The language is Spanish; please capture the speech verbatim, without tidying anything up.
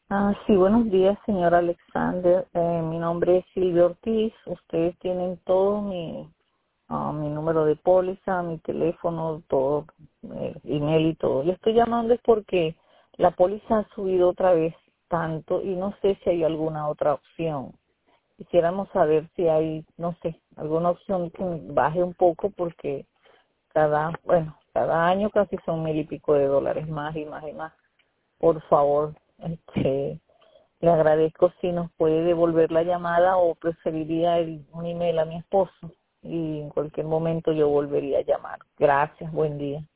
Ah, sí, buenos días, señor Alexander. Eh, mi nombre es Silvia Ortiz. Ustedes tienen todo mi, ah, mi número de póliza, mi teléfono, todo, eh, email y todo. Le estoy llamando es porque la póliza ha subido otra vez tanto y no sé si hay alguna otra opción. Quisiéramos saber si hay, no sé, alguna opción que baje un poco porque cada, bueno, cada año casi son mil y pico de dólares más y más y más. Por favor, este, le agradezco si nos puede devolver la llamada o preferiría el, un email a mi esposo y en cualquier momento yo volvería a llamar. Gracias, buen día.